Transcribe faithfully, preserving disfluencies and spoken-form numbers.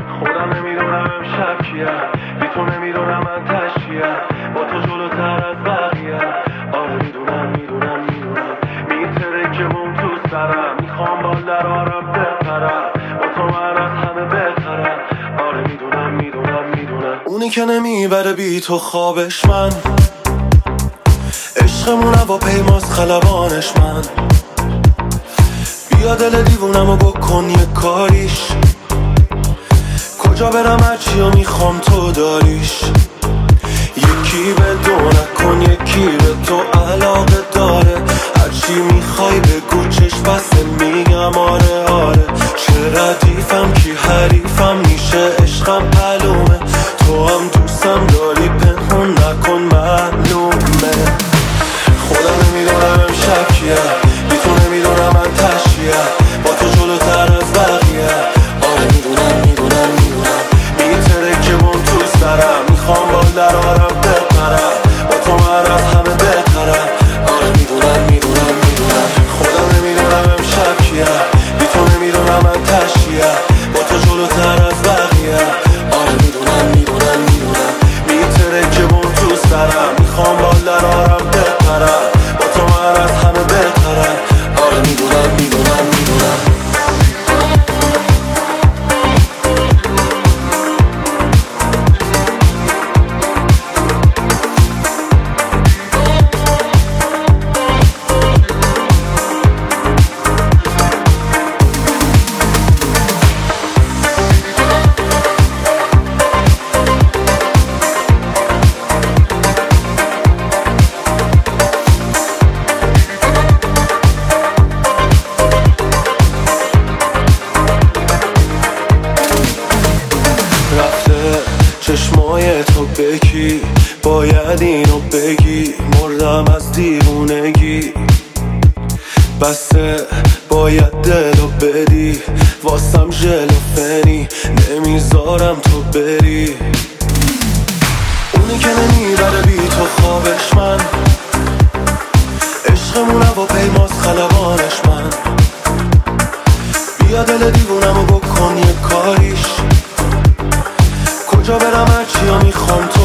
خودم نمیدونم امشب کیم، بی تو نمیدونم من تشکیم، با تو جلوتر از بقیه. آره میدونم میدونم میدونم میتره که بوم تو سرم، میخوام بال در آرم بپرم، با تو من از همه بهترم. آره میدونم میدونم میدونم اونی که نمیبره بی تو خوابش من، عشقمون با پیماز خلبانش من. بیا دل دیوونمو بکن یه کاریش، کجا برم هرچی و میخوام تو داریش. یکی به دو نکن یکی به تو علاقه داره، هرچی میخوای بگو چشم بسته میگم آره آره. چه ردیفم کی حریفم میشه عشقم معلومه، تو هم دوستم داری پنهون نکن معلومه. خودم نمیدونم امشب کیه، بی تو نمیدونم من تشکیم، با تو جلوتر از بقیه. آره میدونم میدونم میدونم میتره که بوم تو سرم، میخوام بال در آرم بپرم، با تو من از همه بهترم. آره میدونم میدونم میدونم خودم نمیدونم امشب کیه، بی تو نمیدونم من تشکیم، با تو جلوتر از بقیه. آره میدونم میدونم میدونم میتره که بوم تو سرم، میخوام بال در آرم بپرم، با تو من از همه بهترم. آره میدونم میدونم میدونم چشمای تو بکی، باید اینو بگی، مردم از دیوونگی. بسه باید دلو بدی، واسم ژلوفنی، نمیذارم تو بری. اونی که نمیبره بی تو خوابش من، عشقمون با پیماز خلبانش من. بیا دل دیوونمو بکن یه کاریش، کجا برم هرچی و میخوام